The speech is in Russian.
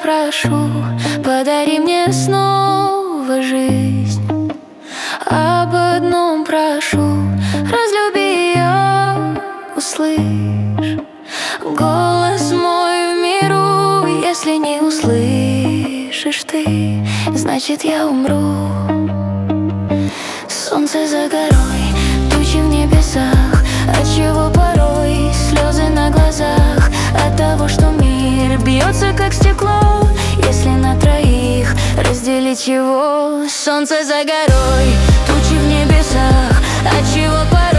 прошу, подари мне снова жизнь. Об одном прошу, разлюби я, услышь голос мой в миру. Если не услышишь ты, значит я умру. Солнце за горой, тучи в небесах, отчего порой слезы на глазах? От того, что мир бьется как стекло. Если на троих разделить его. Солнце за горой, тучи в небесах, отчего порой